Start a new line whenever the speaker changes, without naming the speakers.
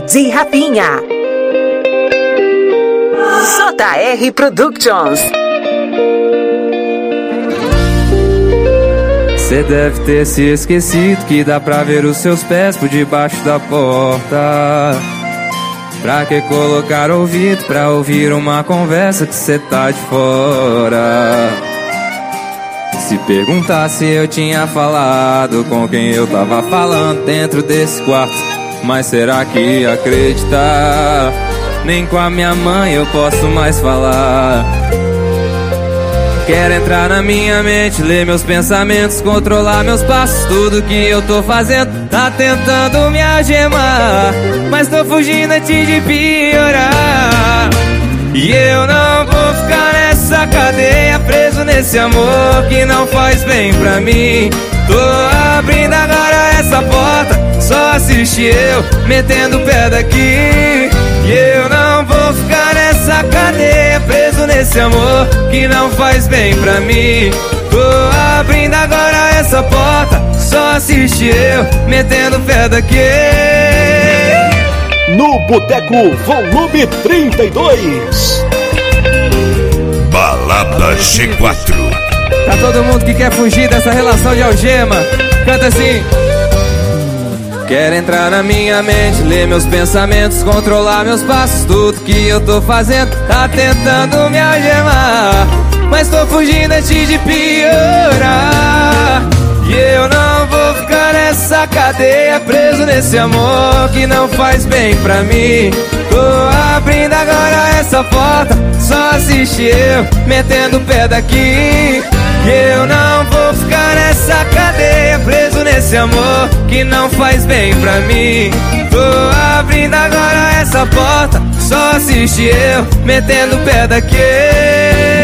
DJ Rafinha. JR Productions.
Cê deve ter se esquecido que dá pra ver os seus pés por debaixo da porta. Pra que colocar ouvido pra ouvir uma conversa que cê tá de fora? Se perguntasse eu tinha falado com quem eu tava falando dentro desse quarto, mas será que ia acreditar? Nem com a minha mãe eu posso mais falar. Quer entrar na minha mente, ler meus pensamentos, controlar meus passos, tudo que eu tô fazendo tá tentando me algemar, mas tô fugindo antes de piorar. E eu não vou ficar nessa cadeia, preso nesse amor que não faz bem pra mim. Tô abrindo agora essa porta, só assiste eu metendo o pé daqui. E eu não vou ficar nessa cadeia, preso nesse amor que não faz bem pra mim. Tô abrindo agora essa porta, só assiste eu metendo o pé daqui.
No Boteco Volume 32.
Balada G4.
Pra todo mundo que quer fugir dessa relação de algema, canta assim. Quer entrar na minha mente, ler meus pensamentos, controlar meus passos, tudo que eu tô fazendo tá tentando me algemar, mas tô fugindo antes de piorar. E eu não vou ficar nessa cadeia, preso nesse amor que não faz bem pra mim. Tô abrindo agora essa porta, só assiste eu metendo o pé daqui. E eu não vou ficar nessa cadeia, preso nesse amor que não faz bem pra mim. Tô abrindo agora essa porta, só assiste eu metendo o pé daqui.